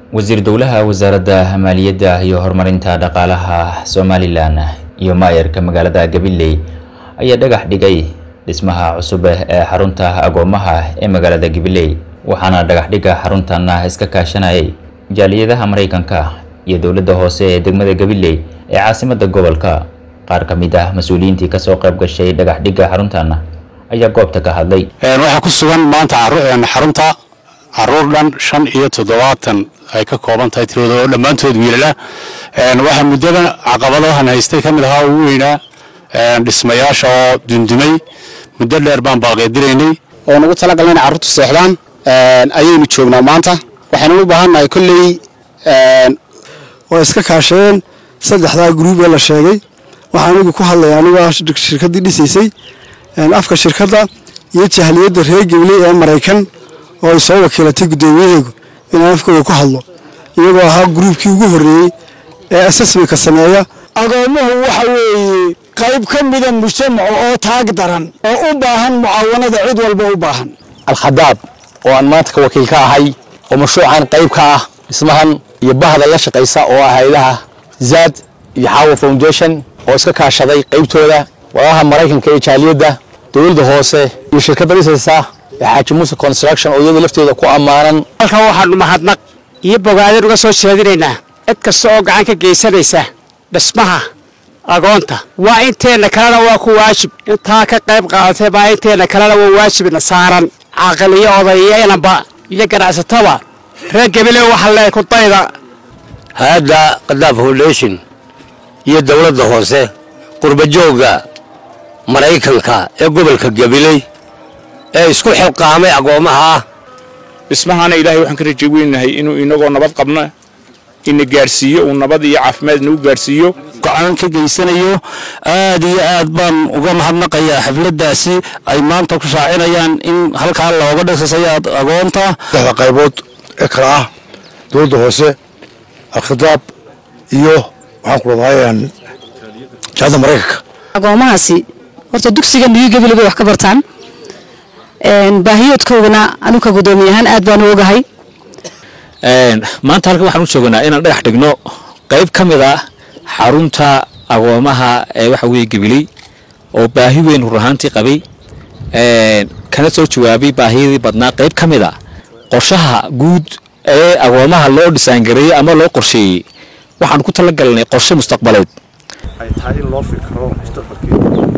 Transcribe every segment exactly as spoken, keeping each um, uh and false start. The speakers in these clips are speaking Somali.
wasiir dowlaha wasaaradda maaliyadda iyo horumarinta dhaqaalaha Somaliland iyo maayarka magaalada Gabiley ayaa dhagax dhigay dhismaha cusub ee xarunta agoomaha ee magaalada Gabiley waxaana dhagax dhiga xaruntan iska kaashanayay jaaliyadaha Mareykanka iyo dawladda hoose ee degmada Gabiley ee caasimadda gobolka. qaar ka mid ah mas'uuliyiintii ka soo qayb gashay dhagax dhiga xaruntan ayaa goobta ka hadlay. waxa ku sugan maanta xarunta caruur dhan shan iyo toddobaatan ay ka kooban tahay tiradooda dhammaantood wiilala waxa muddada caqabadahan haystay kamid ahaa ugu weynaa dhismayaasha oo dundumay muddo dheer baan baaqeedinaynay oo nagu tala galnay caruurtu seexdaan ayaynu joognaa maanta waxaan u baahanahay kulley oo iska kaasheen saddexda group ee la sheegay waxaan ugu ku hadlayaa aniga shirkadii dhisaysay afka shirkadda iyo jahliyadda reer Gabiley ee Mareykan oo ay soo wakiilatay gudoomiyahaygu inaan afkooda ku hadlo iyagoo ahaa groupkii ugu horeeyay ee assessment-ka sameeya. agoomuhu waxa weeye qayb ka mid ah mujtamaca oo taag daran oo u baahan mucaawanada cid walba u baahan. Al-Khadaab oo aan maanta ka wakiil ka ahay oo mashruucan qayb ka ah dhismahan iyo bahda la shaqeysa oo ah hay'adaha Zaad iyo Hawa Foundation oo iska kaashaday qaybtooda walaalaha Mareykanka ee jaaliyadda dawladda hoose iyo shirkadda dhisaysa Xaaji Muuse Construction oo iyada lafteeda ku amaanan. halkan waxaan mahadnaq iyo bogaadin uga soo sheedinaynaa cid kasta oo gacan ka geysanaysa dhismaha agoonta waa inteena kalena waa ku waajib intaa ka qayb qaadatay baa inteena kalena waa waajibna saaran aqaliyo odayeynaba iyo ganacsatada reer Gabiley waxa la ku dayda hada Khadaab Foundation iyo dawladda hoose qurba jooga Mareykanka ee gobolka Gabiley ee isku xilqaamay agoomaha dhismahana Ilaahay waxaan ka rajaynahay inuu inagoo nabad qabna in gaarsiiyo oo nabad iyo caafimaad nagu gaarsiiyo go'aan ka geysanayo aad iyo aad baan uga mahadnaqayaa xafladaasi ay maanta ku shaacinayaan in halka looga dhigsayo agoonta dadka qaybood ee kala ah dawladda hoose Al-Khadaab iyo waxaan ku leeyahay jaaliyadda Mareykanka. agoomahaasi horta dugsiga New Gabiley wax ka bartaan een baahiyoodkoodana anu ka gudoomiyahan aad baan u ogahay. een maanta halka waxaan u joognaa inaan dhagax dhigno qayb kamid ah xarunta agoomaha ee waxa weeye Gabiley oo baahi weyn u rahantii qabay een kana soo jawaabay baahidii badnaa qayb kamid ah qorshaha guud ee agoomaha loo dhisaan gareeyay ama loo qorsheeyay waxaan ku tala galnay qorshe mustaqbaleed ay tahay in loo fikro mustaqbalkeeda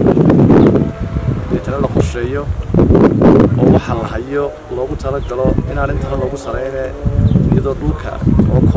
inta la qorsheeyo oo waxa la hayo loogu tala galo inaan inta loogu sareeyay iyadoo dhulka oo